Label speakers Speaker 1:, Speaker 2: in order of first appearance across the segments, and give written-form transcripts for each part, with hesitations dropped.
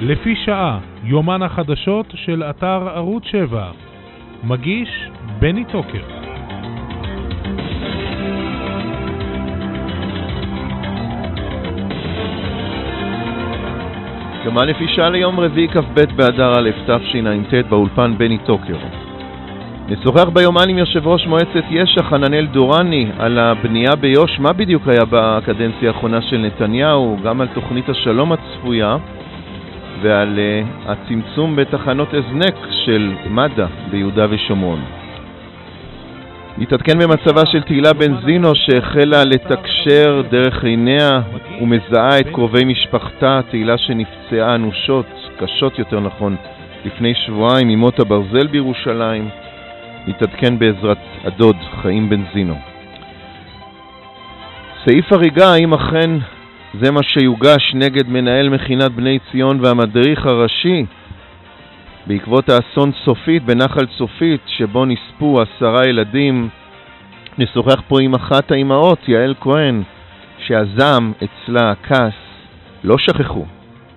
Speaker 1: לפי שעה, יומן החדשות של אתר ערוץ 7. מגיש בני טוקר.
Speaker 2: יומן לפי שעה ליום רביעי כ"ב באדר א' תשע"ט, באולפן בני טוקר. נשוחח ביומן עם יושב ראש מועצת יש"ע חננאל דורני על הבנייה ביו"ש, מה בדיוק היה בקדנציה האחרונה של נתניהו, גם על תוכנית השלום הצפויה ועל הצמצום בתחנות הזנק של מד"א ביהודה ושומרון. התעדכן במצבה של תהילה בנזינו שהחלה לתקשר דרך עיניה ומזהה את קרובי משפחתה. תהילה שנפצעה אנושות, קשות יותר נכון, לפני שבועיים ממות הברזל בירושלים. התעדכן בעזרת הדוד חיים בנזינו. סעיף הריגה, האם אכן זה מה שיוגש נגד מנהל מכינת בני ציון והמדריך הראשי בעקבות האסון צופית בנחל צופית שבו נספו 10 ילדים. נשוחח פה עם אחת האימהות, יעל כהן, שהזעם אצלה, הכעס, לא שכחו.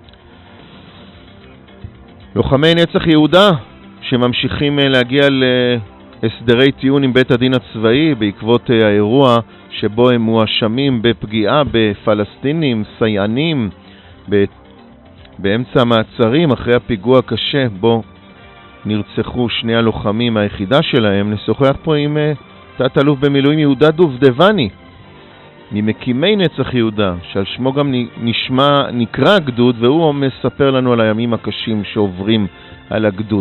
Speaker 2: לוחמי נצח יהודה שממשיכים להגיע להסדרי טיעון עם בית הדין הצבאי בעקבות האירוע שבו הם מואשמים בפגיעה בפלסטינים, סייענים, באמצע מעצרים אחרי הפיגוע הקשה בו נרצחו 2 הלוחמים מהיחידה שלהם. נשוחח פה עם תת-אלוף במילואים יהודה דובדבני, ממקימי נצח יהודה, שעל שמו גם נקרא הגדוד, והוא מספר לנו על הימים הקשים שעוברים על הגדוד.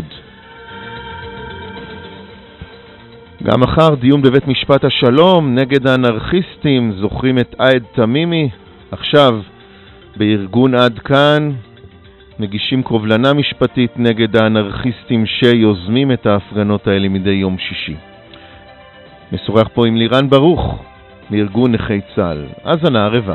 Speaker 2: גם מחר דיון בבית משפט השלום נגד האנרכיסטים, זוכרים את עאד תמימי. עכשיו בארגון עד כאן מגישים קובלנה משפטית נגד האנרכיסטים שיוזמים את ההפגנות האלה מדי יום שישי. משוחח פה עם לירן ברוך מארגון נכי צה"ל. האזנה ערבה.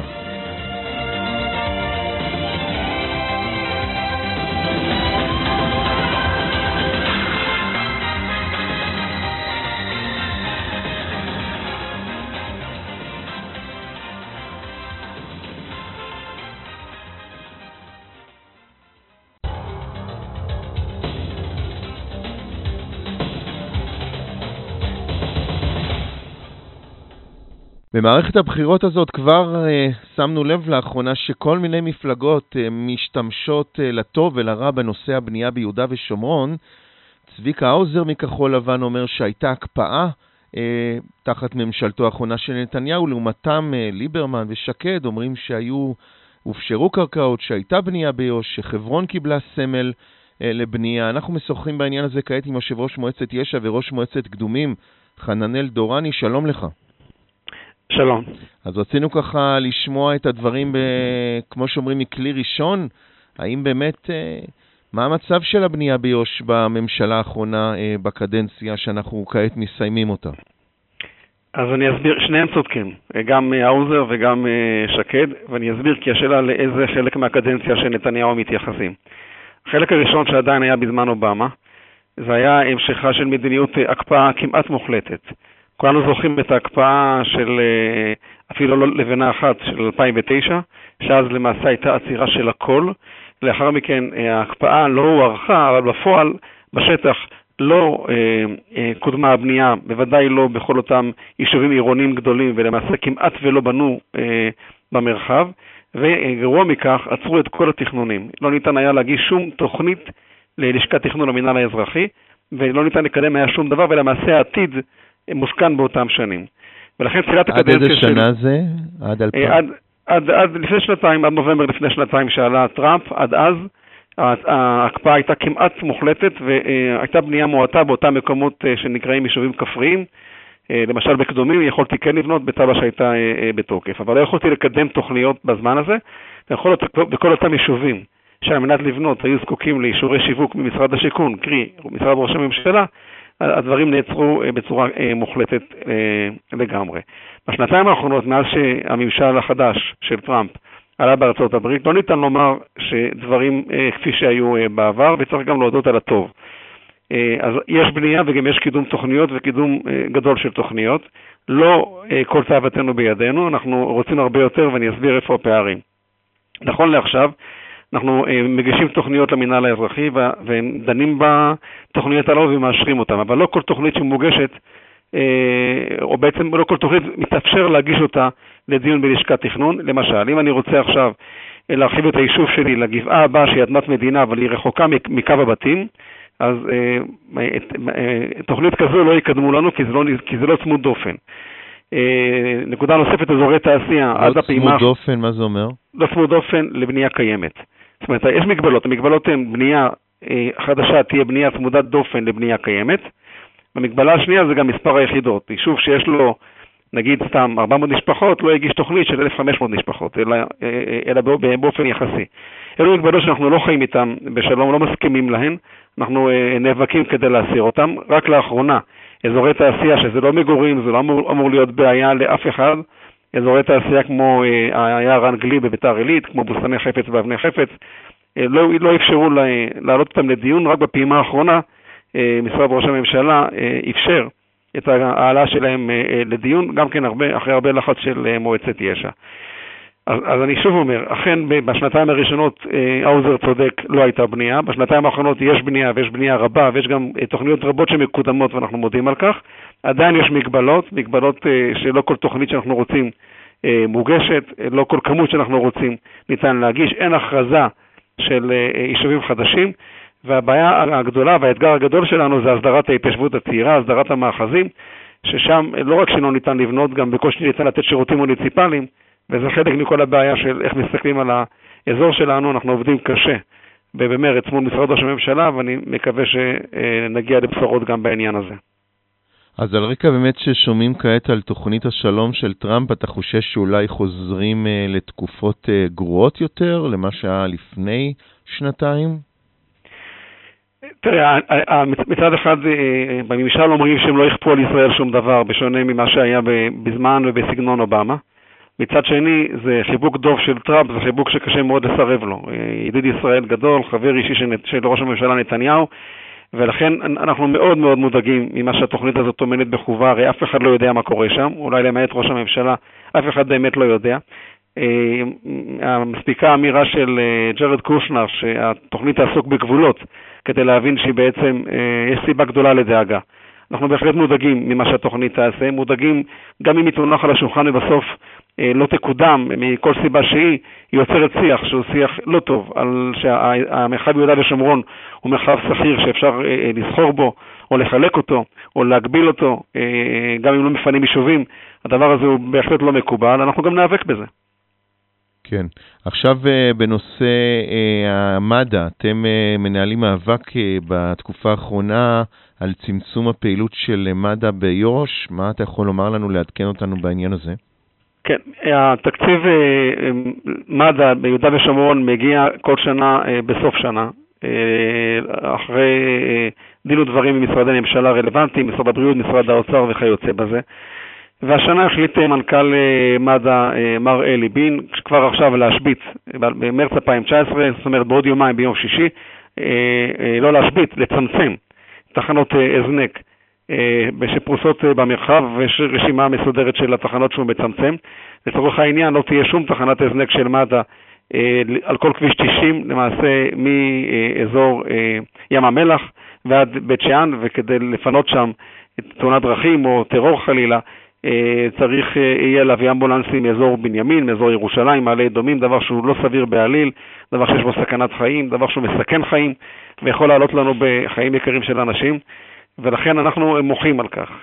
Speaker 2: במערכת הבחירות הזאת כבר שמנו לב לאחרונה שכל מיני מפלגות משתמשות לטוב ולרע בנושא הבנייה ביהודה ושומרון. צביקה האוזר מכחול לבן אומר שהייתה הקפאה תחת ממשלתו האחרונה של נתניהו, לעומתם ליברמן ושקד אומרים הופשרו קרקעות, שהייתה בנייה ביו"ש, שחברון קיבלה סמל לבנייה. אנחנו משוחחים בעניין הזה כעת עם יושב ראש מועצת יש"ע וראש מועצת קדומים חננאל דורני. שלום לך.
Speaker 3: שלום.
Speaker 2: אז רצינו ככה לשמוע את הדברים כמו שאומרים מכלי ראשון. האם באמת, מה המצב של הבנייה ביו"ש בממשלה האחרונה בקדנציה שאנחנו כעת מסיימים אותה?
Speaker 3: אז אני אסביר, שניהם צודקים, גם האוזר וגם שקד, ואני אסביר כי השאלה לאיזה חלק מהקדנציה של נתניהו מתייחסים. החלק הראשון שעדיין היה בזמן אובמה, זה היה המשכה של מדיניות הקפאה כמעט מוחלטת. כולנו זוכרים את ההקפאה של אפילו לא לבנה אחת של 2009, שאז למעשה הייתה עצירה של הכל. לאחר מכן ההקפאה לא הוארכה, אבל בפועל בשטח לא קודמה הבנייה, בוודאי לא בכל אותם יישובים עירוניים גדולים, ולמעשה כמעט ולא בנו במרחב, וגרוע מכך עצרו את כל התכנונים. לא ניתן היה להגיש שום תוכנית ללשכת תכנון המינהל האזרחי, ולא ניתן לקדם היה שום דבר, ולמעשה העתיד מושכן באותם שנים. ולכן תחילת הקדנציה
Speaker 2: עד איזה שנה זה? עד 2000?
Speaker 3: עד לפני שנתיים, עד נובמבר לפני שנתיים שעלה טראמפ, עד אז ההקפאה הייתה כמעט מוחלטת, והייתה בנייה מועטה באותם מקומות שנקראים יישובים כפריים. למשל בקדומים יכולתי כן לבנות בטבע שהייתה בתוקף, אבל לא יכולתי לקדם תוכניות בזמן הזה. בכל אותם יישובים שעל מנת לבנות היו זקוקים לאישורי שיווק ממשרד השיכון, קרי משרד ראש הממשלה, הדברים נעצרו בצורה מוחלטת לגמרי. בשנתיים האחרונות, מאז שהממשל החדש של טראמפ עלה בארצות הברית, לא ניתן לומר שדברים כפי שהיו בעבר, וצריך גם להודות על הטוב. אז יש בנייה וגם יש קידום תוכניות וקידום גדול של תוכניות. לא כל תאוותנו בידינו, אנחנו רוצים הרבה יותר ואני אסביר איפה הפערים. נכון לעכשיו, אנחנו מגישים תוכניות למינהל האזרחי ודנים בתוכניות הללו ומאשרים אותן, אבל לא כל תוכנית שמוגשת, או בעצם לא כל תוכנית מתאפשר להגיש אותה לדיון בלשכת תכנון. למשל, אם אני רוצה עכשיו להרחיב את היישוב שלי לגבעה הבאה שהיא אדמת מדינה אבל היא רחוקה מקו הבתים, אז תוכנית כזו לא יקדמו לנו כי זה לא צמוד דופן. נקודה נוספת, אזורי תעשייה עד הפעימה...
Speaker 2: לא צמוד דופן, מה זה אומר?
Speaker 3: לא צמוד דופן לבנייה קיימת. זאת אומרת, יש מגבלות, המגבלות הן בנייה חדשה תהיה בנייה צמודת דופן לבנייה קיימת. המגבלה השנייה זה גם מספר היחידות. יישוב שיש לו, נגיד סתם 400 משפחות, לא יגיש תוכנית של 1,500 משפחות, אלא באופן יחסי. אלו מגבלות שאנחנו לא חיים איתם בשלום, לא מסכימים להן, אנחנו נאבקים כדי להסיר אותם. רק לאחרונה, אזורי תעשייה שזה לא מגורים, זה לא אמור להיות בעיה לאף אחד, אזורי תעשייה כמו היער האנגלי בביתר עילית, כמו בוסתני חפץ ואבני חפץ, לא אפשרו להעלות אותם לדיון. רק בפעימה האחרונה, משרד ראש הממשלה אפשר את העלה שלהם לדיון, גם כן אחרי הרבה לחץ של מועצת יש"ע. אז אני שוב אומר, אכן בשנתיים הראשונות האוזר צודק, לא הייתה בנייה, בשנתיים האחרונות יש בנייה ויש בנייה רבה ויש גם תוכניות רבות שמקודמות ואנחנו מודים על כך. עדיין יש מגבלות שלא כל תוכנית שאנחנו רוצים מוגשת, לא כל כמות שאנחנו רוצים ניתן להגיש, אין הכרזה של יישובים חדשים, והבעיה הגדולה והאתגר הגדול שלנו זה הסדרת ההתיישבות הצעירה, הסדרת המאחזים, ששם לא רק שלא ניתן לבנות, גם בקושי ניתן לתת שירותים מוניציפליים, וזה חלק מכל הבעיה של איך מסתכלים על האזור שלנו. אנחנו עובדים קשה ובמרץ מול משרד ראש הממשלה, ואני מקווה שנגיע לבשורות גם בעניין הזה.
Speaker 2: אז על רקע באמת ששומעים כעת על תוכנית השלום של טראמפ, אתה חושש שאולי חוזרים לתקופות גרועות יותר, למה שהיה לפני שנתיים?
Speaker 3: תראה, מצד אחד בממשל אומרים שהם לא יכפו על ישראל שום דבר, בשונה ממה שהיה בזמן ובסגנון אובמה. מצד שני, זה חיבוק דוב של טראמפ, זה חיבוק שקשה מאוד לסרב לו. ידיד ישראל גדול, חבר אישי של ראש הממשלה נתניהו, ולכן אנחנו מאוד מאוד מודאגים ממה שהתוכנית הזאת טומנת בחובה. הרי אף אחד לא יודע מה קורה שם, אולי למעט ראש הממשלה, אף אחד באמת לא יודע. מספיקה האמירה של ג'רד קושנר שהתוכנית תעסוק בגבולות, כדי להבין שבעצם יש סיבה גדולה לדאגה. אנחנו בהחלט מודאגים ממה שהתוכנית תעשה, מודאגים גם אם היא תונח על השולחן ובסוף לא תקודם מכל סיבה שהיא, היא יוצרת שיח שהוא שיח לא טוב, על שהמרחב ביהודה ושומרון הוא מרחב סחיר שאפשר לסחור בו או לחלק אותו או להגביל אותו, גם אם לא מפנים יישובים. הדבר הזה הוא בהחלט לא מקובל, אנחנו גם נאבק בזה.
Speaker 2: כן. עכשיו בנושא המדע, אתם מנהלים מאבק בתקופה האחרונה על צמצום הפעילות של מדע ביו"ש. מה אתה יכול לומר לנו, לעדכן אותנו בעניין הזה?
Speaker 3: כן, התקציב מדע ביהודה ושומרון מגיע כל שנה בסוף שנה, אחרי דין ודברים עם משרדי ממשלה רלוונטיים, משרד הבריאות, משרד האוצר וכיוצא בזה. והשנה החליט מנכ"ל מד"א מר אלי בין כבר עכשיו להשבית במרץ 2019, זאת אומרת בעוד יומיים ביום שישי, לא להשבית, לצמצם תחנות הזנק שפרוסות במרחב, ויש רשימה מסודרת של התחנות שהוא מצמצם. לצורך העניין לא תהיה שום תחנת הזנק של מד"א על כל כביש 90, למעשה מאזור ים המלח ועד בית שאן, וכדי לפנות שם תאונת דרכים או טרור חלילה, צריך יהיה להביא אמבולנסים מאזור בנימין, מאזור ירושלים, מעלה אדומים, דבר שהוא לא סביר בעליל, דבר שיש בו סכנת חיים, דבר שהוא מסכן חיים ויכול לעלות לנו בחיים יקרים של אנשים, ולכן אנחנו מוחים על כך.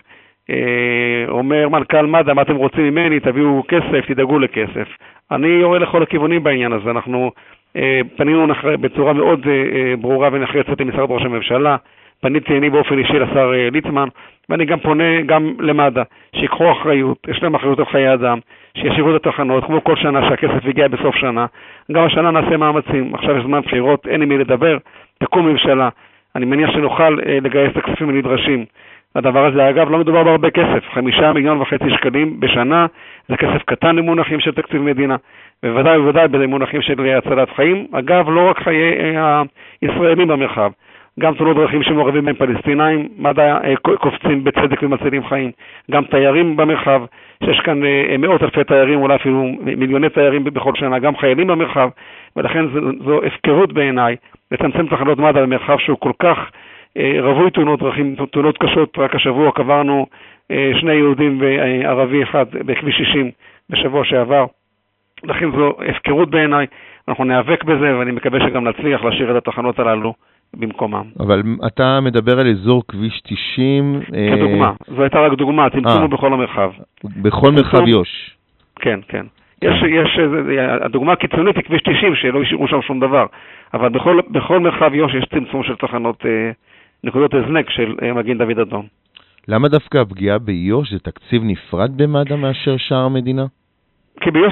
Speaker 3: אומר מנכ"ל מד"א, מה אתם רוצים ממני? תביאו כסף, תדאגו לכסף. אני יורה לכל הכיוונים בעניין הזה. אנחנו פנינו בצורה מאוד ברורה ונחרצת למשרד ראש הממשלה, פניתי אני באופן אישי לשר ליצמן, ואני גם פונה גם למד"א, שיקחו אחריות, יש להם אחריות על חיי אדם, שישאירו את התחנות, כמו כל שנה שהכסף הגיע בסוף שנה. גם השנה נעשה מאמצים, עכשיו יש זמן בחירות, אין עם מי לדבר, תקום ממשלה. אני מניח שנוכל לגייס את הכספים הנדרשים. הדבר הזה, אגב, לא מדובר בהרבה כסף, 5.5 מיליון שקלים בשנה, זה כסף קטן למונחים של תקציב מדינה, בוודאי במונחים של הצלת חיים. אגב, לא רק חיי הישראלים במרחב, גם תאונות דרכים שמעורבים בין פלסטינאים, מד"א קופצים בצדק ומצילים חיים, גם תיירים במרחב שיש כאן מאות אלפי תיירים, אולי אפילו מיליוני תיירים בכל שנה, גם חיילים במרחב, ולכן זו הפקרות בעיניי, לצמצם תחנות מד"א במרחב שהוא כל כך רווי תאונות דרכים, תאונות קשות. רק השבוע קברנו 2 יהודים וערבי אחד בכביש 60 בשבוע שעבר. לכן זו הפקרות בעיניי, אנחנו נאבק בזה, ואני מקווה שגם נצליח להשאיר את התחנות הללו במקומם.
Speaker 2: אבל אתה מדבר על אזור כביש 90...
Speaker 3: כדוגמה, זו הייתה רק דוגמה, צמצמו בכל המרחב.
Speaker 2: בכל מרחב יו"ש.
Speaker 3: כן, כן. הדוגמה הקיצונית היא כביש 90, שלא השאירו שם שום דבר. אבל בכל מרחב יו"ש יש צמצום של תחנות, נקודות הזנק של מגן דוד אדום.
Speaker 2: למה דווקא הפגיעה ביו"ש זה תקציב נפרד במד"א מאשר שאר המדינה? כי
Speaker 3: ביו"ש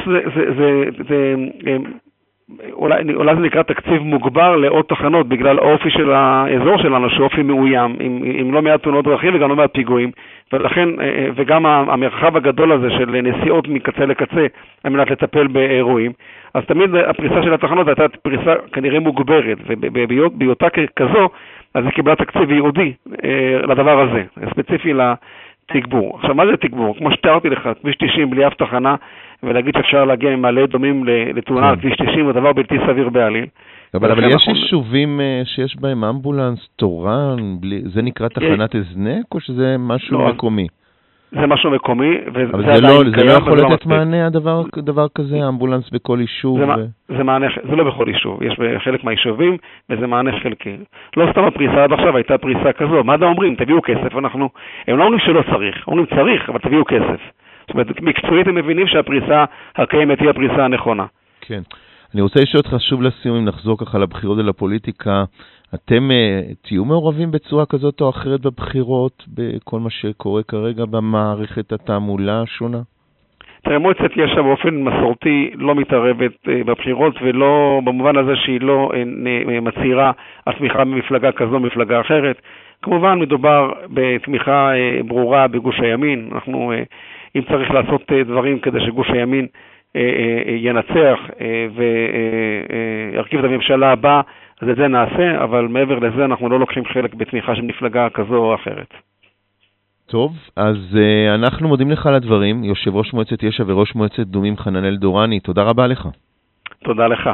Speaker 3: אולי זה נקרא תקציב מוגבר לעוד תחנות, בגלל האופי של האזור שלנו, שאופי מאוים, עם לא מעט תאונות דרכים וגם לא מעט פיגועים, ולכן, וגם המרחב הגדול הזה של נסיעות מקצה לקצה, על מנת לטפל באירועים, אז תמיד הפריסה של התחנות הייתה פריסה כנראה מוגברת, ובהיותה כזו, אז היא קיבלה תקציב ייעודי לדבר הזה, ספציפי לתגבור. עכשיו, מה זה תגבור? כמו שתיארתי לך, כביש 90 בלי אף תחנה, ולהגיד שאפשר להגיע ממעלה דומים לתאונה על כביש 90, זה דבר בלתי סביר בעליל.
Speaker 2: אבל יש יישובים שיש בהם אמבולנס, תורן, זה נקרא תחנת הזנק, או שזה משהו מקומי?
Speaker 3: זה משהו מקומי,
Speaker 2: אבל זה לא יכול לתת מענה הדבר כזה, אמבולנס בכל יישוב?
Speaker 3: זה לא בכל יישוב, יש בחלק מהיישובים, וזה מענה חלקי. לא סתם הפריסה עד עכשיו הייתה פריסה כזו, מה אתה אומרים? תביאו כסף, הם לא אומרים שלא צריך, אומרים צריך, אבל תביאו כסף. זאת אומרת, מקצועית הם מבינים שהפריסה הקיימת היא הפריסה הנכונה.
Speaker 2: כן. אני רוצה לשאול אותך שוב לסיום, אם נחזור ככה לבחירות ולפוליטיקה, אתם תהיו מעורבים בצורה כזאת או אחרת בבחירות, בכל מה שקורה כרגע במערכת התעמולה השונה?
Speaker 3: תראה, מועצת יש"ע באופן מסורתי לא מתערבת בבחירות, ולא במובן הזה שהיא לא מצהירה על תמיכה במפלגה כזו, מפלגה אחרת. כמובן מדובר בתמיכה ברורה בגוש הימין. אנחנו, אם צריך לעשות דברים כדי שגוש הימין ינצח וירכיב את הממשלה הבאה, אז את זה נעשה, אבל מעבר לזה אנחנו לא לוקחים חלק בתמיכה של מפלגה כזו או אחרת.
Speaker 2: טוב, אז אנחנו מודים לך על הדברים, יושב ראש מועצת יש"ע וראש מועצת דומים חננאל דורני, תודה רבה לך.
Speaker 3: תודה לך.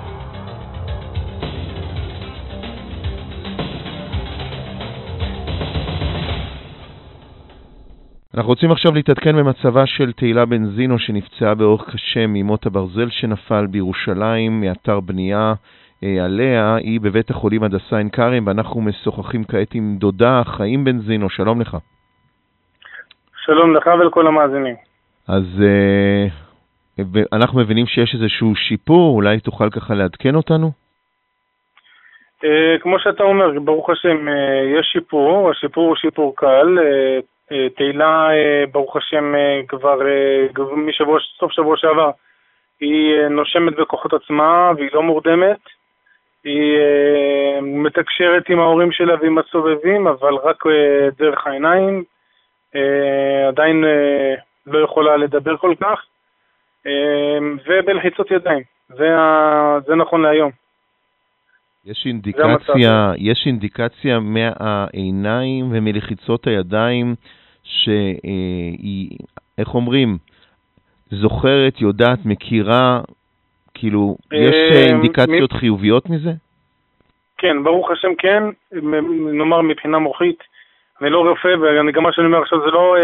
Speaker 2: אנחנו רוצים עכשיו להתעדכן במצבה של תהילה בנזינו שנפצעה באורח קשה ממוט הברזל שנפל בירושלים מאתר בנייה עליה, היא בבית החולים הדסה עין כרם, ואנחנו משוחחים כעת עם דודה חיים בנזינו, שלום לך.
Speaker 4: שלום לך ולכל המאזינים.
Speaker 2: אז אנחנו מבינים שיש איזשהו שיפור, אולי תוכל ככה לעדכן אותנו?
Speaker 4: כמו שאתה אומר, ברוך השם יש שיפור, השיפור הוא שיפור קל, תהילה ברוך השם כבר סוף שבוע שעבר היא נושמת בכוחות עצמה והיא לא מורדמת, היא מתקשרת עם ההורים שלה ועם הסובבים, אבל רק דרך העיניים, עדיין לא יכולה לדבר כל כך, ובלחיצות ידיים, זה נכון להיום.
Speaker 2: יש אינדיקציה מהעיניים ומלחיצות הידיים שהיא, איך אומרים, זוכרת, יודעת, מכירה, כאילו, יש אינדיקציות חיוביות מזה?
Speaker 4: כן, ברוך השם כן, נאמר מבחינה מוחית, אני לא רופא, וגם מה שאני אומר עכשיו זה לא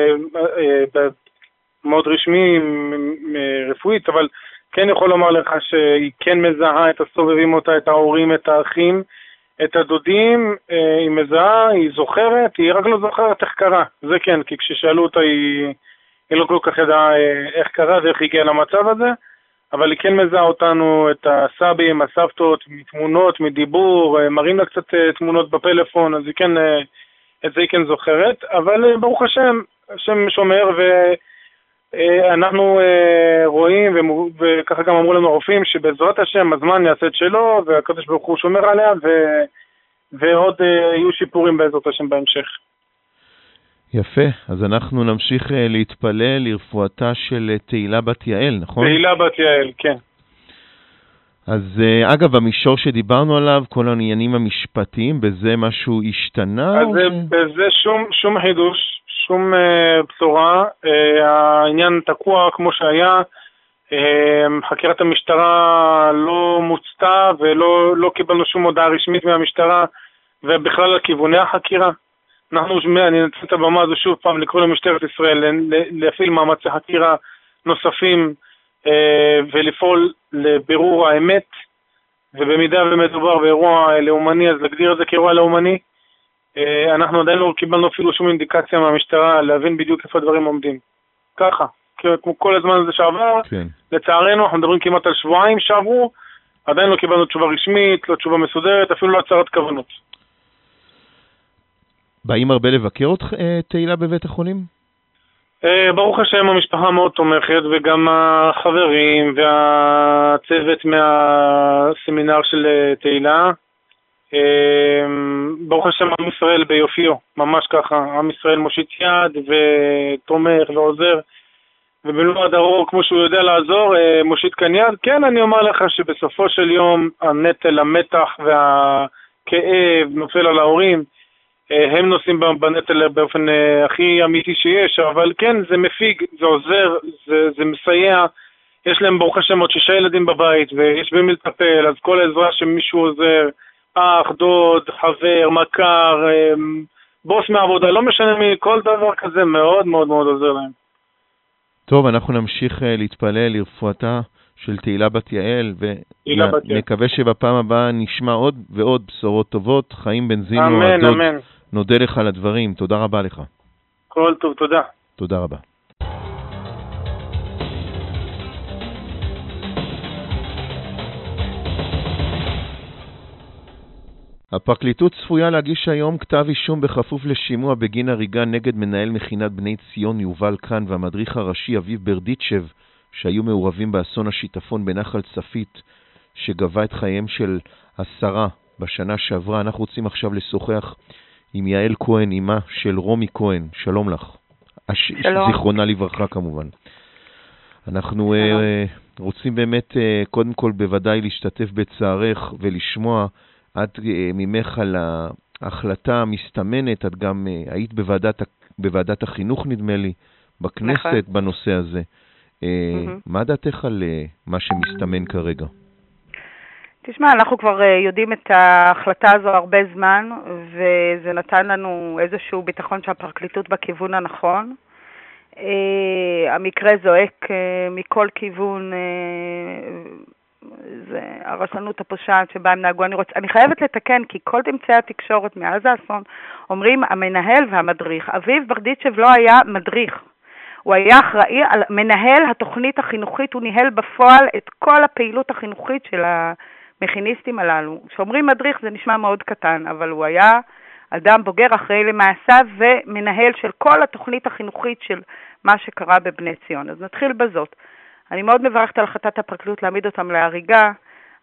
Speaker 4: מאוד רשמי רפואית, אבל כן יכול לומר לך שהיא כן מזהה את הסובבים אותה, את ההורים, את האחים, את הדודים, היא מזהה, היא זוכרת, היא רק לא זוכרת איך קרה, זה כן, כי כששאלו אותה היא לא כל כך ידעה איך קרה ואיך הגיעה למצב הזה, אבל היא כן מזהה אותנו, את הסבים, הסבתות, מתמונות, מדיבור, מראים לה קצת תמונות בפלאפון, אז היא כן, את זה היא כן זוכרת, אבל ברוך השם, השם שומר, ואנחנו רואים, וככה גם אמרו לנו הרופאים, שבעזרת השם הזמן יעשה את שלו, והקדוש ברוך הוא שומר עליה, ועוד יהיו שיפורים בעזרת השם בהמשך.
Speaker 2: יפה, אז אנחנו נמשיך להתפלל לרפואתה של תהילה בת יעל, נכון? תהילה
Speaker 4: בת יעל, כן.
Speaker 2: אז אגב, המישור שדיברנו עליו, כל העניינים המשפטיים, בזה משהו השתנה?
Speaker 4: אז בזה שום חידוש, שום בשורה, העניין תקוע כמו שהיה, חקירת המשטרה לא מוצתה ולא קיבלנו שום הודעה רשמית מהמשטרה ובכלל על כיווני החקירה. אני נצא את הבמה הזו שוב פעם לקרוא למשטרת ישראל להפעיל מאמצי חקירה נוספים ולפעול לבירור האמת, ובמידה ומדובר באירוע לאומני אז להגדיר את זה כאירוע לאומני. אנחנו עדיין לא קיבלנו אפילו שום אינדיקציה מהמשטרה להבין בדיוק איפה הדברים עומדים. ככה, כמו כל הזמן הזה שעבר, כן. לצערנו אנחנו מדברים כמעט על שבועיים שעברו, עדיין לא קיבלנו תשובה רשמית, לא תשובה מסודרת, אפילו לא הצהרת כוונות.
Speaker 2: באים הרבה לבקר אותך תהילה בבית החולים?
Speaker 4: ברוך השם המשפחה מאוד תומכת, וגם החברים והצוות מהסמינר של תהילה. ברוך השם עם ישראל ביופיו, ממש ככה, עם ישראל מושיט יד ותומך ועוזר, ובמלוא הדרור כמו שהוא יודע לעזור, מושיט כאן יד. כן, אני אומר לך שבסופו של יום הנטל, המתח והכאב נופל על ההורים, הם נושאים בנטל באופן הכי אמיתי שיש, אבל כן, זה מפיג, זה עוזר, זה מסייע. יש להם ברוך השם עוד 6 ילדים בבית, ויש במי לטפל, אז כל העזרה שמישהו עוזר, אח, דוד, חבר, מכר, בוס מעבודה, לא משנה מי, כל דבר כזה מאוד מאוד מאוד עוזר להם.
Speaker 2: טוב, אנחנו נמשיך להתפלל לרפואתה של תהילה בת יעל, ונקווה שבפעם הבאה נשמע עוד ועוד בשורות טובות. חיים בן זינו,
Speaker 4: אמן,
Speaker 2: הדוד,
Speaker 4: אמן.
Speaker 2: נודה לך על הדברים. תודה רבה לך.
Speaker 4: כל טוב, תודה.
Speaker 2: תודה רבה. הפרקליטות צפויה להגיש היום כתב אישום בכפוף לשימוע בגין הריגה נגד מנהל מכינת בני ציון יובל קן והמדריך הראשי אביב ברדיצ'ב, שהיו מעורבים באסון השיטפון בנחל צפית שגבה את חייהם של 10 בשנה שעברה. אנחנו רוצים עכשיו לשוחח עם יעל כהן, אימה של רומי כהן. שלום לך. שלום. זיכרונה לברכה כמובן. אנחנו רוצים באמת קודם כל בוודאי להשתתף בצערך ולשמוע את ממך על ההחלטה המסתמנת. את גם היית בוועדת החינוך נדמה לי בכנסת בנושא הזה. מה דעתך על מה שמסתמן כרגע?
Speaker 5: תשמע, אנחנו כבר יודעים את ההחלטה הזו הרבה זמן, וזה נתן לנו איזשהו ביטחון שהפרקליטות בכיוון הנכון. המקרה זועק מכל כיוון, זה הרשלנות הפושעת שבה הם נהגו. אני חייבת לתקן, כי כל אמצעי התקשורת מאז האסון אומרים המנהל והמדריך. אביב ברדיצ'ב לא היה מדריך. הוא היה אחראי על מנהל התוכנית החינוכית, הוא ניהל בפועל את כל הפעילות החינוכית של המכיניסטים הללו. כשאומרים מדריך זה נשמע מאוד קטן, אבל הוא היה אדם בוגר אחראי למעשיו ומנהל של כל התוכנית החינוכית של מה שקרה בבני ציון. אז נתחיל בזאת. אני מאוד מברכת על החלטת הפרקליטות להעמיד אותם להריגה.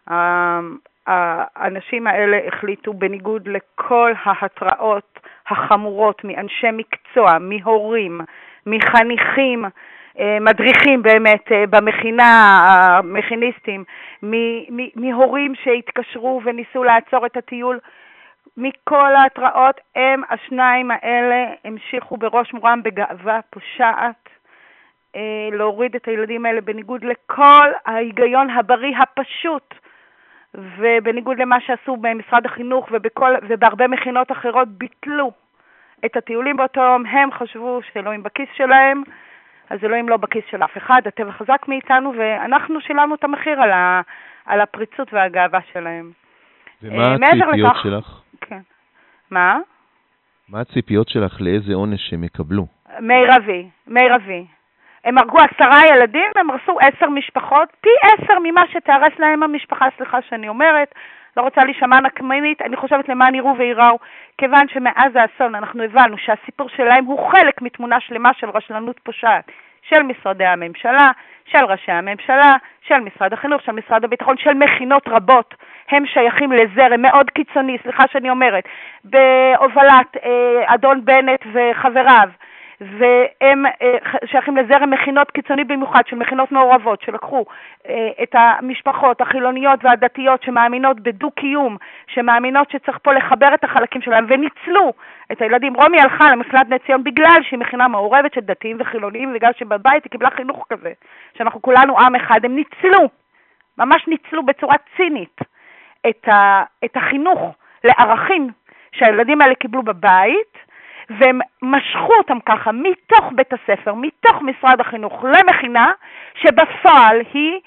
Speaker 5: האנשים האלה החליטו בניגוד לכל ההתראות החמורות מאנשי מקצוע, מהורים, מחניכים, מדריכים באמת במכינה, המכיניסטים, מהורים שהתקשרו וניסו לעצור את הטיול. מכל ההתראות השניים האלה המשיכו בראש מורם בגאווה פושעת להוריד את הילדים האלה בניגוד לכל ההיגיון הבריא הפשוט, ובניגוד למה שעשו במשרד החינוך ובהרבה מכינות אחרות ביטלו את הטיולים באותו יום. הם חשבו שאלוהים בכיס שלהם, אז אלוהים לא בכיס של אף אחד, הטבע חזק מאיתנו, ואנחנו שילמנו את המחיר על הפריצות והגאווה שלהם.
Speaker 2: ומה הציפיות שלך?
Speaker 5: כן. מה?
Speaker 2: מה הציפיות שלך לאיזה עונש שהם יקבלו?
Speaker 5: מרבי. הם הרגו 10 ילדים, הם הרסו 10 משפחות, פי 10 ממה שתארס להם המשפחה, סליחה שאני אומרת, לא רוצה להישמע נקמנית, אני חושבת למען יראו ויראו, כיוון שמאז האסון אנחנו הבנו שהסיפור שלהם הוא חלק מתמונה שלמה של רשלנות פושעת, של משרדי הממשלה, של ראשי הממשלה, של משרד החינוך, של משרד הביטחון, של מכינות רבות. הם שייכים לזרם מאוד קיצוני, סליחה שאני אומרת, בהובלת אדון בנט וחבריו, והם שייכים לזרם מכינות קיצוני במיוחד, של מכינות מעורבות, שלקחו את המשפחות החילוניות והדתיות שמאמינות בדו-קיום, שמאמינות שצריך פה לחבר את החלקים שלהם, וניצלו את הילדים. רומי הלכה למכללת בני ציון בגלל שהיא מכינה מעורבת של דתיים וחילוניים, בגלל שבבית היא קיבלה חינוך כזה, שאנחנו כולנו עם אחד. הם ניצלו, ממש ניצלו בצורה צינית את החינוך לערכים שהילדים האלה קיבלו בבית, והם משכו אותם ככה מתוך בית הספר, מתוך משרד החינוך למכינה, שבפועל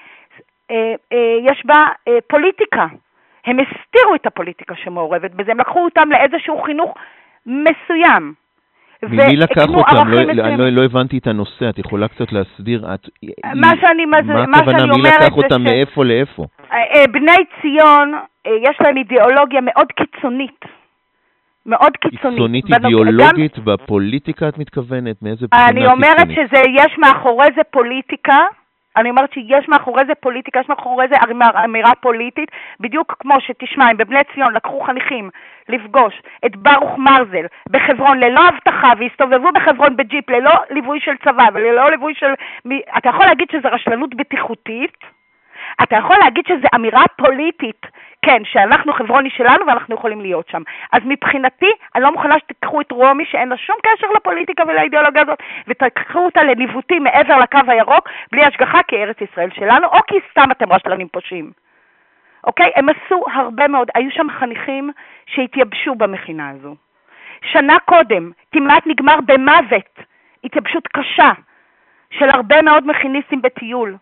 Speaker 5: יש בה פוליטיקה. הם הסתירו את הפוליטיקה שמעורבת בזה, הם לקחו אותם לאיזשהו חינוך מסוים.
Speaker 2: ממי לקח אותם? לא הבנתי את הנושא, את יכולה קצת להסביר?
Speaker 5: מה הכוונה,
Speaker 2: מי לקח אותם מאיפה לאיפה?
Speaker 5: בני ציון, יש להם אידיאולוגיה מאוד קיצונית. מאוד קיצונית.
Speaker 2: אידיאולוגית בפוליטיקה את מתכוונת? מאיזה בחינה קיצונית?
Speaker 5: אני אומרת שיש מאחורי זה פוליטיקה, יש מאחורי זה אמירה פוליטית, בדיוק כמו שתשמע, הם בבני ציון לקחו חניכים לפגוש את ברוך מרזל בחברון ללא הבטחה, והסתובבו בחברון בג'יפ ללא ליווי של צבא וללא ליווי של... אתה יכול להגיד שזה רשלנות בטיחותית, אתה יכול להגיד שזה אמירה פוליטית, כן, שאנחנו חברוני שלנו ואנחנו יכולים להיות שם. אז מבחינתי, אני לא מוכנה שתיקחו את רומי שאין לה שום קשר לפוליטיקה ולאידיאולוגיה הזאת, ותיקחו אותה לניווטים מעבר לקו הירוק, בלי השגחה כארץ ישראל שלנו, או כי סתם אתם רשלנים פושעים. אוקיי? הם עשו הרבה מאוד, היו שם חניכים שהתייבשו במכינה הזו. שנה קודם, כמעט נגמר במוות, התייבשות קשה, של הרבה מאוד מכיניסטים בטיול.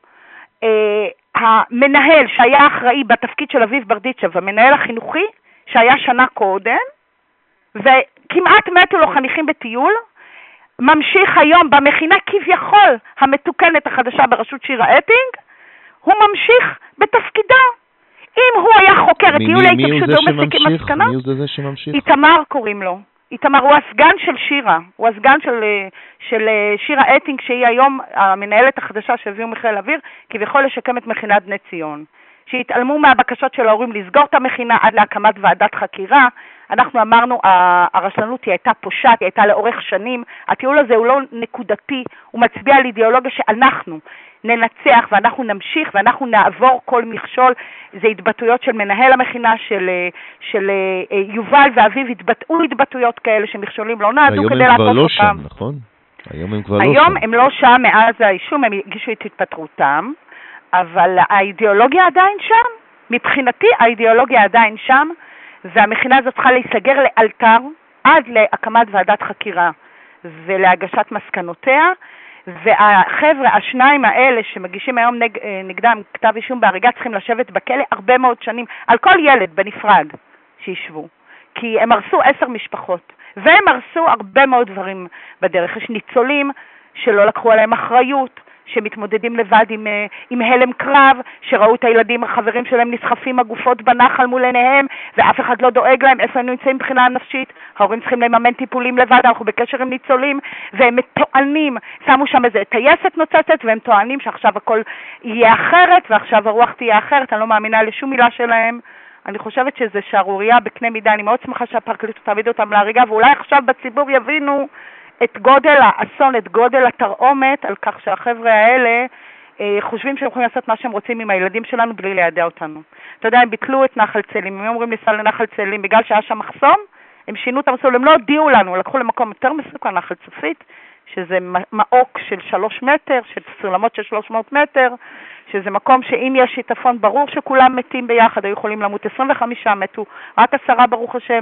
Speaker 5: המנהל שהיה אחראי בתפקיד של אביב ברדיצ'ב, המנהל החינוכי שהיה שנה קודם, וכמעט מתו לו חניכים בטיול, ממשיך היום במכינה כביכול המתוקנת החדשה בראשות שירה אטינג, הוא ממשיך בתפקידו. אם הוא היה חוקר את טיול ההתייבשות, הוא מסיק עם מסקנות.
Speaker 2: מי הוא זה שממשיך?
Speaker 5: איתמר קוראים לו. איתמר הוא הסגן של שירה, הוא הסגן של שירה אטינג, שהיא היום המנהלת החדשה שהביאו מיכאל אוויר, כביכול לשקם את מכינת בני ציון. שהתעלמו מהבקשות של ההורים לסגור את המכינה עד להקמת ועדת חקירה. אנחנו אמרנו, הרשלנות היא הייתה פושעת, היא הייתה לאורך שנים. הטיול הזה הוא לא נקודתי, הוא מצביע על אידיאולוגיה שאנחנו ננצח ואנחנו נמשיך ואנחנו נעבור כל מכשול. זה התבטאויות של מנהל המכינה, של יובל ואביב, התבטאו התבטאויות כאלה שמכשולים לא נעדו כדי לעקוף אותם.
Speaker 2: היום הם כבר לא שם, נכון? היום הם כבר לא שם.
Speaker 5: היום הם לא שם מאז האישום, הם הגישו את התפטרותם, אבל האידיאולוגיה עדיין שם. מבחינתי האידיאולוגיה עדיין שם, והמכינה הזאת צריכה להיסגר לאלתר עד להקמת ועדת חקירה ולהגשת מסקנותיה. והחבר'ה, השניים האלה שמגישים היום נגדם כתב אישום בהריגה, צריכים לשבת בכלא הרבה מאוד שנים, על כל ילד בנפרד שישבו, כי הם הרסו 10 משפחות, והם הרסו הרבה מאוד דברים בדרך. יש ניצולים שלא לקחו עליהם אחריות, שמתמודדים לבד עם הלם קרב, שראו את הילדים, החברים שלהם נסחפים הגופות בנחל מול עיניהם, ואף אחד לא דואג להם איפה הם נמצאים מבחינה נפשית. ההורים צריכים לממן טיפולים לבד, אנחנו בקשר עם ניצולים, והם טוענים, שמו שם איזה טייסת נוצצת, והם טוענים שעכשיו הכל יהיה אחרת, ועכשיו הרוח תהיה אחרת. אני לא מאמינה לשום מילה שלהם. אני חושבת שזה שערוריה בקנה מידה. אני מאוד שמחה שהפרקליטות תעמיד אותם להריגה, ואולי עכשיו בציבור יבינו את גודל האסון, את גודל התרעומת, על כך שהחבר'ה האלה חושבים שהם יכולים לעשות מה שהם רוצים עם הילדים שלנו בלי לידע אותנו. אתה יודע, הם ביטלו את נחל צאלים, הם אומרים לנסוע לנחל צאלים בגלל שהיה שם מחסום, הם שינו את המסלול, הם לא הודיעו לנו, לקחו למקום יותר מסוכן, נחל צפית, שזה מעוק של 3 מטר, של סולמות של 300 מטר, שזה מקום שאם יש שיטפון ברור שכולם מתים ביחד, היו יכולים למות 25, מתו רק 10 ברוך השם,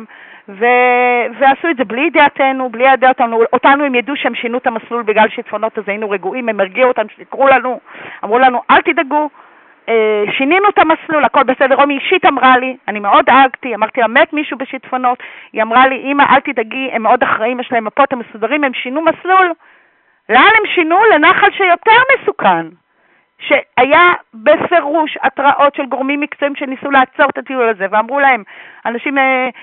Speaker 5: ועשו את זה בלי ידיעתנו, בלי ידע אותנו הם ידעו שהם שינו את המסלול בגלל שיטפונות, אז היינו רגועים, הם הרגיעו אותנו, שקראו לנו, אמרו לנו אל תדאגו, שינינו את המסלול, הכל בסדר. רומי אישית אמרה לי, אני מאוד דאגתי, אמרתי לה, מת מישהו בשיטפונות, היא אמרה לי, אמא אל תדאגי, הם מאוד אחראים, יש להם מפות המסודרים, הם שינו מסלול. לאן הם שינו? לנחל שיותר מסוכן, שהיה בפירוש התראות של גורמים מקצועיים שניסו לעצור את הטיול הזה, ואמרו להם, אנשים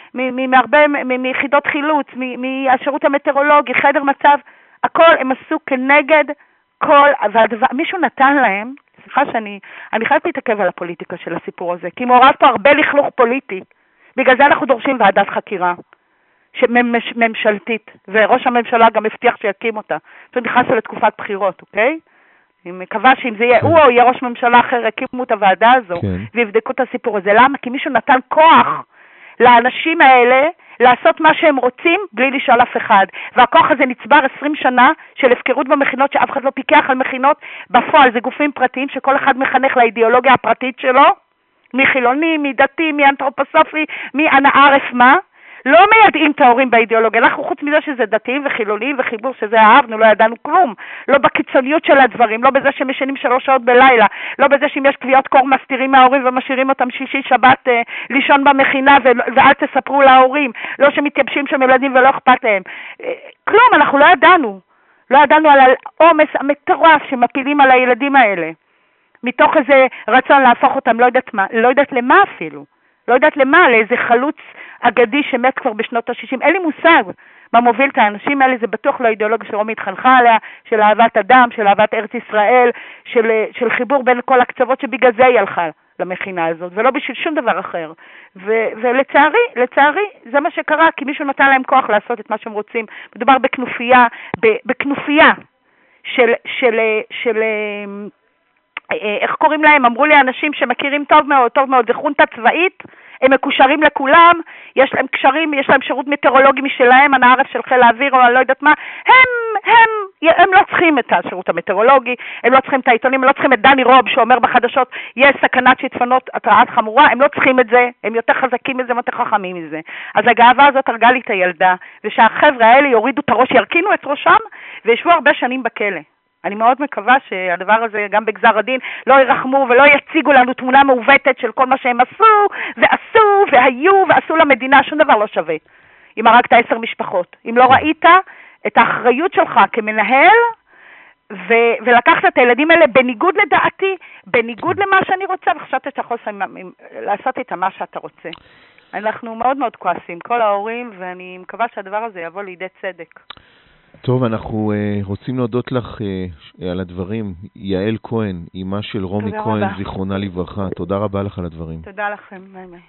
Speaker 5: מיחידות חילוץ, מהשירות המטאורולוגי, חדר מצב, הכל הם עשו כנגד כל, מישהו נתן להם, סליחה שאני חייבת להתעכב על הפוליטיקה של הסיפור הזה, כי מעורב פה הרבה לכלוך פוליטי, בגלל זה אנחנו דורשים ועדת חקירה, ממשלתית, וראש הממשלה גם הבטיח שיקים אותה. זאת נכנסה לתקופת בחירות, אוקיי? אני מקווה שאם זה יהיה הוא או יהיה ראש ממשלה אחר, הקימו את הוועדה הזו, ויבדקו את הסיפור הזה. למה? כי מישהו נתן כוח לאנשים האלה לעשות מה שהם רוצים בלי לשאול אף אחד. והכוח הזה נצבר 20 שנה של הפקרות במכינות, שאף אחד לא פיקח על מכינות. בפועל זה גופים פרטיים שכל אחד מחנך לאידיאולוגיה הפרטית שלו, מחילוני, מדתי, מאנתרופוסופי, מאנה ערף מה. לא מיידעים את ההורים באידיאולוגיה. אנחנו חוץ מזה שזה דתיים וחילוניים וחיבור שזה אהבנו, לא ידענו כלום. לא בקיצוניות של הדברים, לא בזה שמשנים 3 שעות בלילה, לא בזה שאם יש קביעות קור מסתירים מההורים ומשאירים אותם שישי שבת לישון במכינה ואל תספרו להורים. לא שמתייבשים שם ילדים ולא אכפת להם. כלום, אנחנו לא ידענו. לא ידענו על העומס המטורף שמפילים על הילדים האלה. מתוך איזה רצון להפוך אותם, לא יודעת למה אפילו. לא יודעת למה, לאיזה חלוץ אגדי שמת כבר בשנות ה-60. אין לי מושג מה מוביל את האנשים האלה, זה בטוח לא אידיאולוגיה שרומי התחנכה עליה, של אהבת אדם, של אהבת ארץ ישראל, של חיבור בין כל הקצוות שבגלל זה היא הלכה למכינה הזאת, ולא בשביל שום דבר אחר. ולצערי, זה מה שקרה, כי מישהו נתן להם כוח לעשות את מה שהם רוצים. מדובר בכנופיה של איך קוראים להם? אמרו לי אנשים שמכירים טוב מאוד, זה חונטה צבאית, הם מקושרים לכולם, יש להם קשרים, יש להם שירות מטאורולוגי משלהם, הנערף של חיל האוויר או אני לא יודעת מה, הם לא צריכים את השירות המטאורולוגי, הם לא צריכים את העיתונים, הם לא צריכים את דני רוב שאומר בחדשות, יש סכנת שיטפונות התרעת חמורה, הם לא צריכים את זה, הם יותר חזקים מזה, יותר חכמים מזה. אז הגאווה הזאת הרגה לי את הילדה, ושהחבר'ה האלה יורידו את הראש, ירכינו את ראשם, וישבו הרבה שנים בכלא. אני מאוד מקווה שהדבר הזה גם בגזר הדין לא ירחמו ולא יציגו לנו תמונה מעוותת של כל מה שהם עשו והיו ועשו למדינה, שום דבר לא שווה. אם הרגת 10 משפחות. אם לא ראית את האחריות שלך כמנהל ולקחת את הילדים האלה בניגוד לדעתי, בניגוד למה שאני רוצה, וחשבתי שאתה יכול לעשות איתם מה שאתה רוצה. אנחנו מאוד מאוד כועסים, כל ההורים, ואני מקווה שהדבר הזה יבוא לידי צדק.
Speaker 2: טוב, אנחנו רוצים להודות לך על הדברים. יעל כהן, אמא של רומי כהן, זיכרונה לברכה. תודה רבה לך על הדברים.
Speaker 5: תודה לכם. ביי ביי.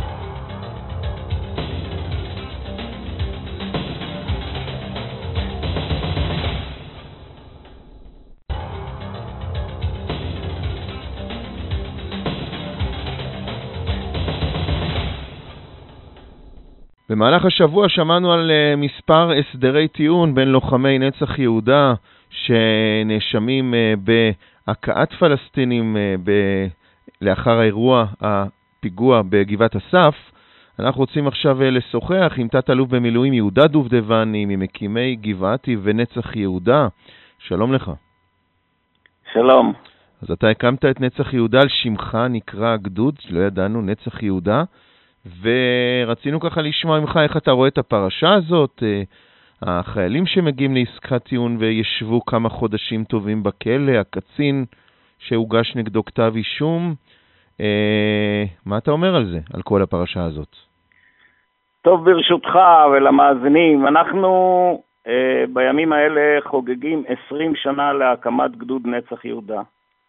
Speaker 2: במהלך השבוע שמענו על מספר הסדרי טיעון בין לוחמי נצח יהודה שנאשמים בהכאת פלסטינים לאחר האירוע הפיגוע בגבעת אסף. אנחנו רוצים עכשיו לשוחח עם תת-אלוף במילואים יהודה דובדבני ממקימי גבעתי ונצח יהודה. שלום לך.
Speaker 6: שלום.
Speaker 2: אז אתה הקמת את נצח יהודה, על שמך נקרא הגדוד, לא ידענו, נצח יהודה. ורצינו ככה לשמוע ממך איך אתה רואה את הפרשה הזאת, החיילים שמגיעים לעסקת טיעון וישבו כמה חודשים טובים בכלא, הקצין שהוגש נגדו כתב אישום, מה אתה אומר על זה, על כל הפרשה הזאת?
Speaker 6: טוב, ברשותך ולמאזינים, אנחנו בימים האלה חוגגים 20 שנה להקמת גדוד נצח יהודה.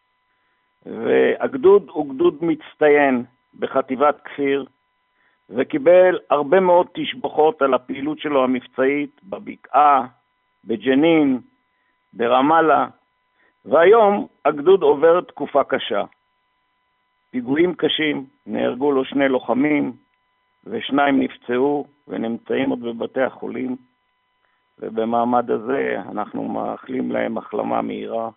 Speaker 6: והגדוד הוא גדוד מצטיין בחטיבת כפיר, וקיבל הרבה מאוד תשבחות על הפעילות שלו המבצעית בבקעה, בג'נין, ברמאללה, והיום הגדוד עובר תקופה קשה. פיגועים קשים, נהרגו לו 2 לוחמים, ו2 נפצעו ונמצאים עוד בבתי החולים, ובמעמד הזה אנחנו מאחלים להם החלמה מהירה.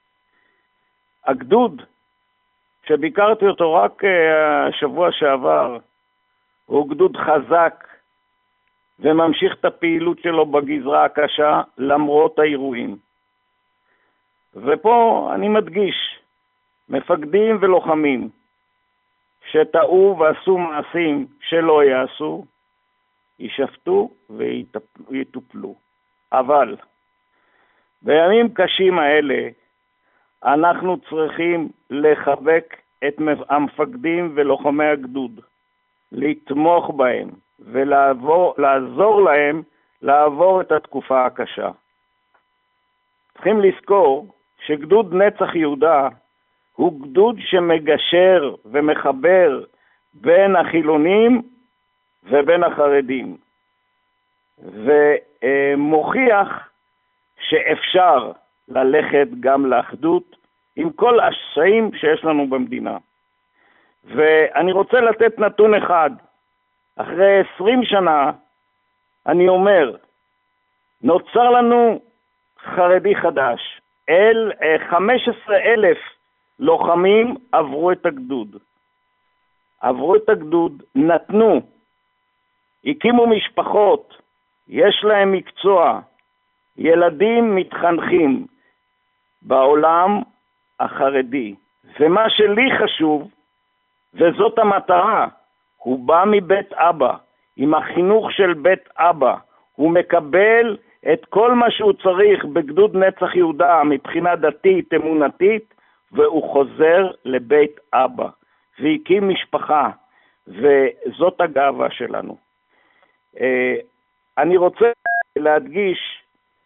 Speaker 6: הגדוד, שביקרתי אותו רק השבוע שעבר, הוא גדוד חזק וממשיך את הפעילות שלו בגזרה הקשה למרות האירועים. ופה אני מדגיש, מפקדים ולוחמים שטעו ועשו מעשים שלא יעשו, יישפטו ויטופלו. אבל בימים קשים האלה אנחנו צריכים לחבק את המפקדים ולוחמי הגדוד, לתמוך בהם ולעזור להם לעבור את התקופה הקשה. צריכים לזכור שגדוד נצח יהודה הוא גדוד שמגשר ומחבר בין החילונים ובין החרדים. ומוכיח שאפשר ללכת גם לאחדות עם כל השסעים שיש לנו במדינה. ואני רוצה לתת נתון אחד. אחרי 20 שנה, אני אומר, נוצר לנו חרדי חדש. 15,000 לוחמים עברו את הגדוד. נתנו, הקימו משפחות, יש להם מקצוע, ילדים מתחנכים בעולם החרדי. ומה שלי חשוב, וזאת המטרה, הוא בא מבית אבא, עם החינוך של בית אבא, הוא מקבל את כל מה שהוא צריך בגדוד נצח יהודה מבחינה דתית, אמונתית, והוא חוזר לבית אבא, והקים משפחה, וזאת הגאווה שלנו. אני רוצה להדגיש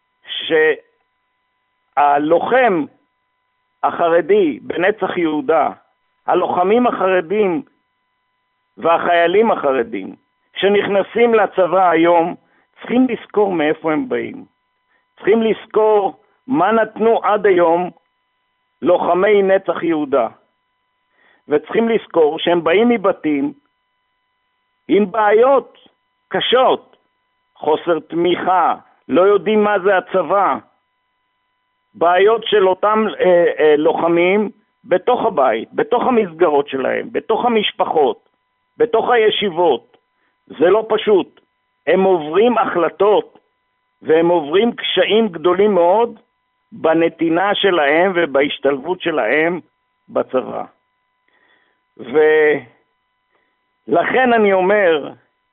Speaker 6: שהלוחם החרדי בנצח יהודה, הלוחמים החרדים והחיילים החרדים שנכנסים לצבא היום, צריכים לזכור מאיפה הם באים. צריכים לזכור מה נתנו עד היום לוחמי נצח יהודה. וצריכים לזכור שהם באים מבתים עם בעיות קשות, חוסר תמיכה, לא יודעים מה זה הצבא, בעיות של אותם לוחמים בתוך הבית, בתוך המסגרות שלהם, בתוך המשפחות, בתוך הישיבות. זה לא פשוט. הם עוברים החלטות והם עוברים קשיים גדולים מאוד בנתינה שלהם ובהשתלבות שלהם בצבא. ולכן אני אומר,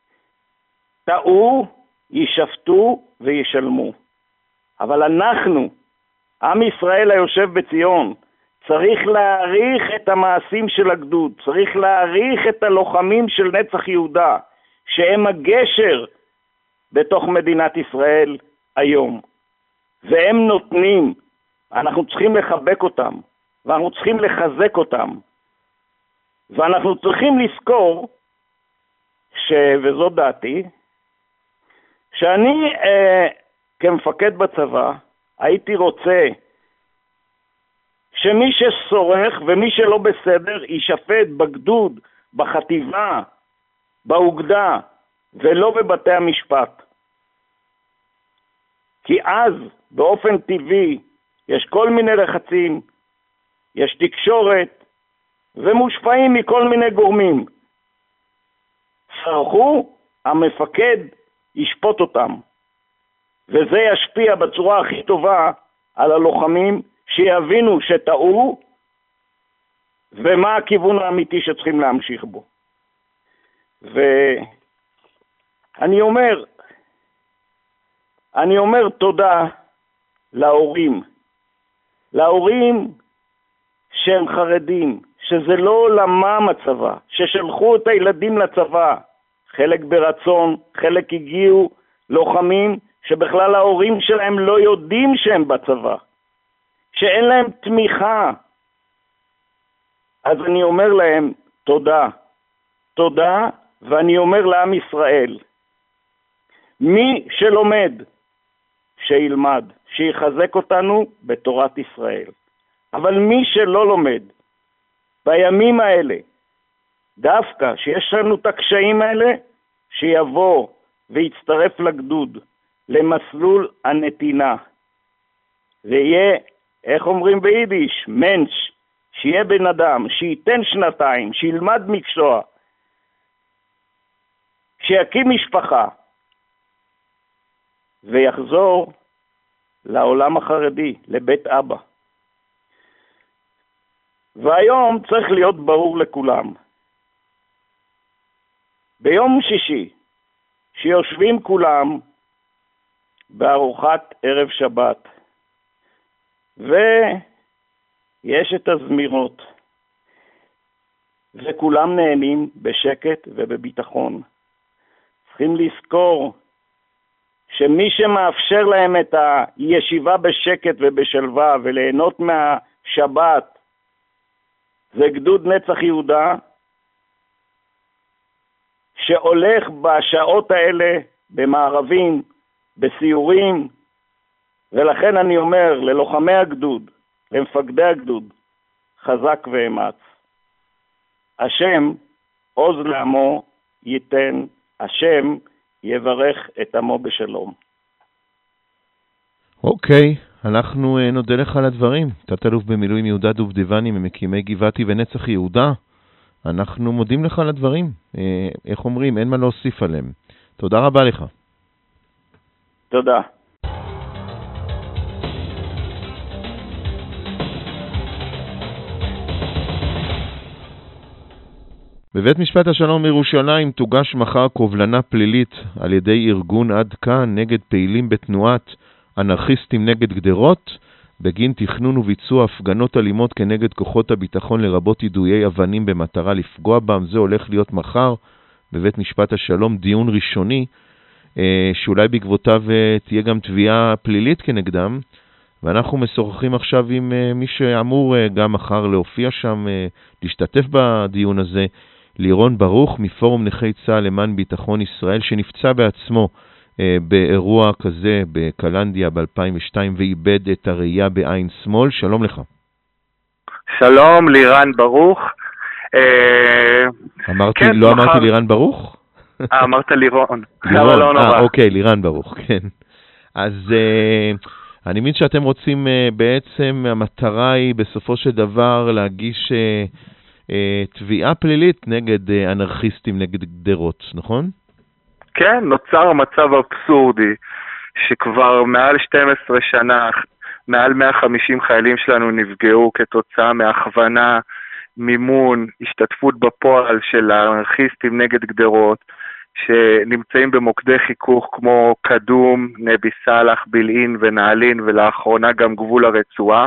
Speaker 6: טעו, ישפטו וישלמו. אבל אנחנו, עם ישראל היושב בציון, צריך להעריך את המעשים של הגדוד, צריך להעריך את הלוחמים של נצח יהודה, שהם הגשר בתוך מדינת ישראל היום. והם נותנים, אנחנו צריכים לחבק אותם, ואנחנו צריכים לחזק אותם. ואנחנו צריכים לזכור, וזו דעתי, שאני כמפקד בצבא, הייתי רוצה שמי שסורך ומי שלא בסדר יישפט בגדוד, בחטיבה, באוגדה, ולא בבתי המשפט. כי אז באופן טבעי יש כל מיני לחצים, יש תקשורת, ומושפעים מכל מיני גורמים. סרחו, המפקד ישפוט אותם. וזה ישפיע בצורה הכי טובה על הלוחמים, שיבינו שטעו, ומה הכיוון האמיתי שצריכים להמשיך בו. ואני אומר תודה להורים שהם חרדים, שזה לא עולמם הצבא, ששלחו את הילדים לצבא, חלק ברצון, חלק הגיעו לוחמים שבכלל ההורים שלהם לא יודעים שהם בצבא, שאין להם תמיכה. אז אני אומר להם תודה, ואני אומר לעם ישראל, מי שלומד, שילמד, שיחזק אותנו בתורת ישראל. אבל מי שלא לומד, בימים האלה, דווקא שיש לנו את הקשיים האלה, שיבוא ויצטרף לגדוד, למסלול הנתינה. ויהיה, איך אומרים ביידיש, מנש, שיהיה בן אדם, שייתן שנתיים, שילמד מקצוע, שיקים משפחה, ויחזור לעולם החרדי, לבית אבא. והיום צריך להיות ברור לכולם. ביום שישי, שיושבים כולם בארוחת ערב שבת, ויש את הזמירות, וכולם נהנים בשקט ובביטחון. צריכים לזכור שמי שמאפשר להם את הישיבה בשקט ובשלווה וליהנות מהשבת, זה גדוד נצח יהודה, שהולך בשעות האלה במערבים, בסיורים, ולכן אני אומר ללוחמי הגדוד, למפקדי הגדוד, חזק ואמץ. השם עוז לעמו ייתן, השם יברך את עמו בשלום.
Speaker 2: אוקיי, אנחנו נודה לך על הדברים. תת-אלוף במילואים יהודה דובדבני ממקימי גבעתי ונצח יהודה. אנחנו מודים לך על הדברים. איך אומרים? אין מה להוסיף עליהם. תודה רבה לך.
Speaker 6: תודה.
Speaker 2: בבית משפט השלום בירושלים תוגש מחר קובלנה פלילית על ידי ארגון עד כאן נגד פעילים בתנועת אנרכיסטים נגד גדרות, בגין תכנון וביצוע הפגנות אלימות כנגד כוחות הביטחון לרבות יידויי אבנים במטרה לפגוע בם. זה הולך להיות מחר בבית משפט השלום, דיון ראשוני, שאולי בעקבותיו תהיה גם תביעה פלילית כנגדם, ואנחנו משוחחים עכשיו עם מי שאמור גם מחר להופיע שם, להשתתף בדיון הזה, לירון ברוך מפורום נכי צה"ל למען ביטחון ישראל, שנפצע בעצמו באירוע כזה בקלנדיה ב-2002 ואיבד את הראייה בעין שמאל. שלום לך.
Speaker 7: שלום, לירן ברוך.
Speaker 2: לא אמרתי לירן ברוך?
Speaker 7: אמרת לירון.
Speaker 2: לירון, אוקיי, לירן ברוך, כן. אז אני מבין שאתם רוצים בעצם, המטרה היא בסופו של דבר להגיש תביעה פלילית נגד אנרכיסטים נגד גדרות, נכון?
Speaker 7: כן, נוצר מצב אבסורדי שכבר מעל 12 שנה, מעל 150 חיילים שלנו נפגעו כתוצאה מהכוונה, מימון, השתתפות בפועל של האנרכיסטים נגד גדרות, שנמצאים במוקדי חיכוך כמו קדום, נבי סלח, בילעין ונעלין, ולאחרונה גם גבול הרצועה.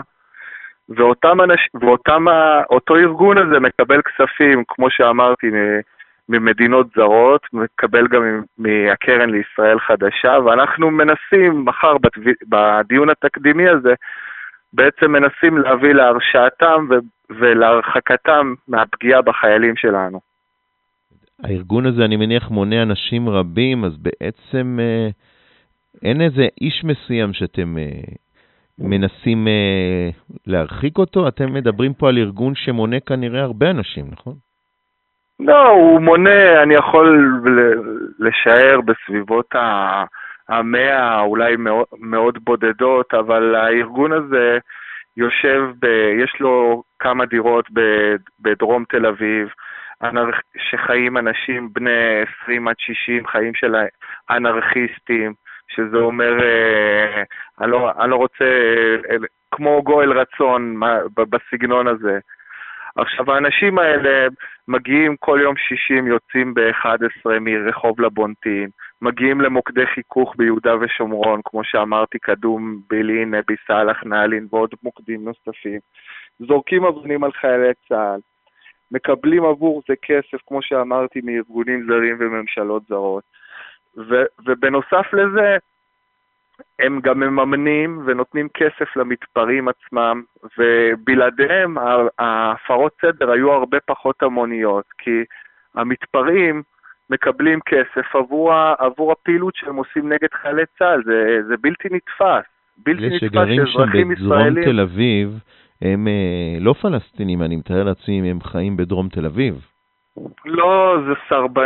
Speaker 7: ואותו ארגון הזה מקבל כספים, כמו שאמרתי, ממדינות זרות, מקבל גם מהקרן לישראל חדשה, ואנחנו מנסים מחר בדיון התקדימי הזה, בעצם מנסים להביא להרשעתם ולהרחקתם מהפגיעה בחיילים שלנו.
Speaker 2: הארגון הזה, אני מניח, מונה אנשים רבים, אז בעצם אין איזה איש מסוים שאתם מנסים להרחיק אותו? אתם מדברים פה על ארגון שמונה כנראה הרבה אנשים, נכון?
Speaker 7: לא, הוא מונה, אני יכול לשער בסביבות 100, אולי מאוד בודדות, אבל הארגון הזה יש לו כמה דירות בדרום תל אביב, שחיים אנשים בני 20 עד 60, חיים של אנרכיסטים, שזה אומר, אני לא רוצה, כמו גואל רצון בסגנון הזה. עכשיו, האנשים האלה מגיעים כל יום 60, יוצאים ב-11 מרחוב לבונטין, מגיעים למוקדי חיכוך ביהודה ושומרון, כמו שאמרתי, קדום, בילעין, נבי סלח, נעלין ועוד מוקדים נוספים. זורקים אבנים על חיילי צה"ל, מקבלים עבור זה כסף, כמו שאמרתי, מארגונים זרים וממשלות זרות. ובנוסף לזה, הם גם מממנים ונותנים כסף למתפרעים עצמם, ובלעדיהם ההפרות סדר היו הרבה פחות המוניות, כי המתפרעים מקבלים כסף עבור הפעילות שהם עושים נגד חיילי צה"ל. זה בלתי נתפס. בלתי נתפס שאזרחים ישראלים...
Speaker 2: בדרום תל אביב הם לא פלסטינים, אני מתאר לעצמי, הם חיים בדרום תל אביב.
Speaker 7: לא, זה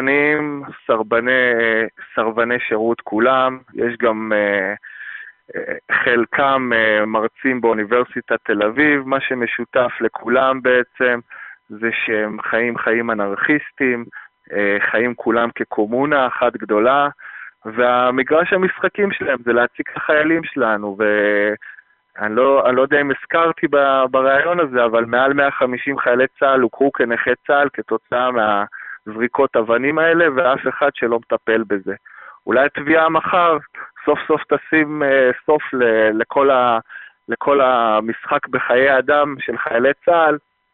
Speaker 7: סרבני שירות כולם. יש גם חלקם מרצים באוניברסיטת תל אביב. מה שמשותף לכולם בעצם זה שהם חיים אנרכיסטים, חיים כולם כקומונה אחת גדולה, והמגרש המשחקים שלהם זה להציג את החיילים שלנו. אני לא יודע אם הזכרתי ברעיון הזה, אבל מעל 150 חיילי צה"ל הוכרו כנכי צה"ל כתוצאה מהזריקות אבנים האלה, ואף אחד שלא מטפל בזה. אולי התביעה מחר סוף סוף תשים סוף לכל המשחק בחיי אדם של חיילי צה"ל,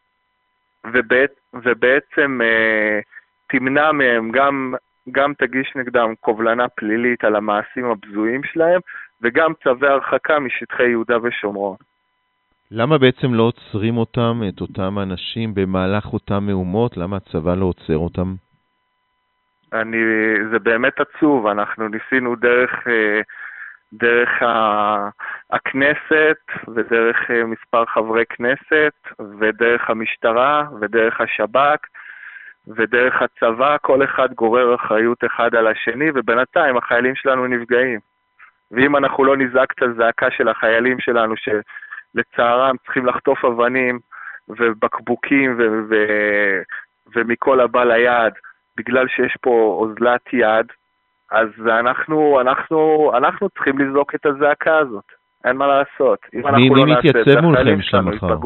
Speaker 7: ובעצם תמנע מהם, גם תגיש נגדם קובלנה פלילית על המעשים הבזויים שלהם, וגם צווי הרחקה משטחי יהודה ושומרון.
Speaker 2: למה בעצם לא עוצרים אותם, את אותם אנשים, במהלך אותם מהומות? למה הצבא לא עוצר אותם?
Speaker 7: זה באמת עצוב, אנחנו ניסינו דרך הכנסת ודרך מספר חברי כנסת ודרך המשטרה ודרך השב"כ ודרך הצבא, כל אחד גורר אחריות אחד על השני, ובינתיים החיילים שלנו נפגעים. ואם אנחנו לא נזעק את הזעקה של החיילים שלנו, שלצערם צריכים לחטוף אבנים ובקבוקים ומכל הבא ליד, בגלל שיש פה אוזלת יד, אז אנחנו צריכים לזעוק את הזעקה הזאת. אין מה לעשות.
Speaker 2: מי מתייצב מולכם שם מחר?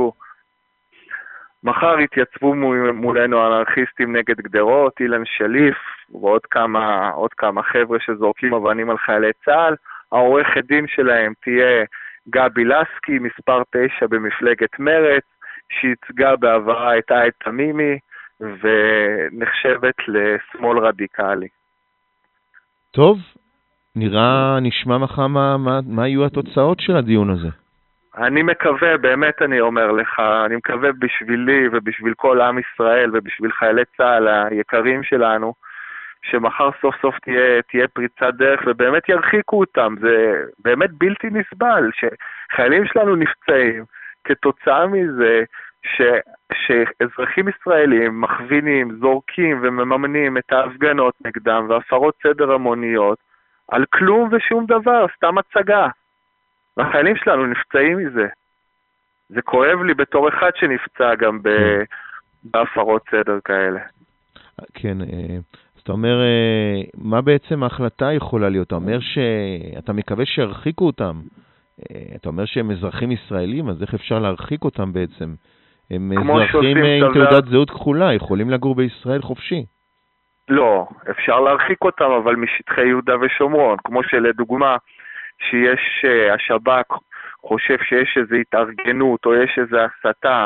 Speaker 7: מחר יתייצבו מולנו אנרכיסטים נגד גדרות, אילן שליף, ועוד כמה חבר'ה שזורקים אבנים על חיילי צה"ל. העורכת דין שלהם תהיה גבי לסקי, מספר 9 במפלגת מרץ, שייצגה בעברה את עאיד תמימי, ונחשבת לשמאל רדיקלי.
Speaker 2: טוב, נשמע מחר מה יהיו התוצאות של הדיון הזה.
Speaker 7: אני מקווה, באמת אני אומר לך, אני מקווה בשבילי ובשביל כל עם ישראל ובשביל חיילי צה"ל היקרים שלנו, שמחר סוף סוף תהיה פריצת דרך ובאמת ירחיקו אותם. זה באמת בלתי נסבל שחיילים שלנו נפצעים כתוצאה מזה שאזרחים ישראלים מכווינים, זורקים ומממנים את ההפגנות נגדם והפרות סדר המוניות על כלום ושום דבר, סתם הצגה. והחיילים שלנו נפצעים מזה. זה כואב לי בתור אחד שנפצע גם בהפרות סדר כאלה.
Speaker 2: כן, אז אתה אומר, מה בעצם ההחלטה יכולה להיות? אתה אומר שאתה מקווה שירחיקו אותם. אתה אומר שהם אזרחים ישראלים, אז איך אפשר להרחיק אותם בעצם? הם אזרחים עם תעודת זהות כחולה, יכולים לגור בישראל חופשי.
Speaker 7: לא, אפשר להרחיק אותם, אבל משטחי יהודה ושומרון, כמו שלדוגמה, שיש, השב"כ חושב שיש איזו התארגנות או יש איזו הסתה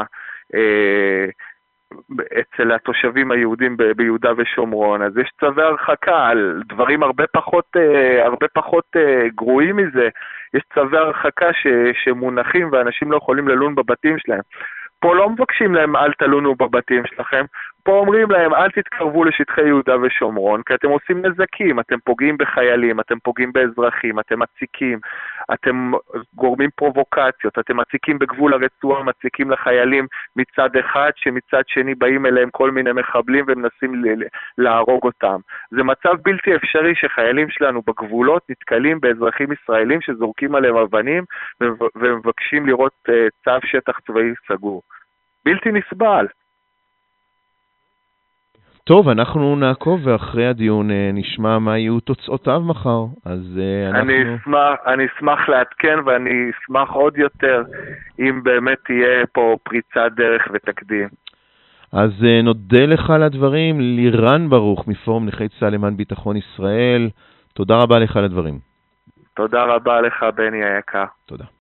Speaker 7: אצל התושבים היהודים ביהודה ושומרון, אז יש צווי הרחקה על דברים הרבה פחות גרועים מזה. יש צווי הרחקה שמונחים ואנשים לא יכולים ללון בבתים שלהם. פה לא מבקשים להם אל תלונו בבתים שלכם, פה אומרים להם אל תתקרבו לשטחי יהודה ושומרון, כי אתם עושים נזקים, אתם פוגעים בחיילים, אתם פוגעים באזרחים, אתם מציקים, אתם גורמים פרובוקציות, אתם מציקים בגבול הרצועה, מציקים לחיילים מצד אחד, שמצד שני באים אליהם כל מיני מחבלים ומנסים להרוג אותם. זה מצב בלתי אפשרי שחיילים שלנו בגבולות נתקלים באזרחים ישראלים שזורקים עליהם אבנים ומבקשים לראות צו שטח צבאי סגור. בלתי נסבל.
Speaker 2: טוב, אנחנו נעקוב ואחרי הדיון נשמע מה יהיו תוצאותיו מחר. אז
Speaker 7: אני אשמח לעדכן ואני אשמח עוד יותר אם באמת תהיה פה פריצת דרך ותקדים.
Speaker 2: אז נודה לך על הדברים, לירן ברוך מפורום נכי צה"ל למען ביטחון ישראל. תודה רבה לך על הדברים.
Speaker 7: תודה רבה לך בני היקר.
Speaker 2: תודה.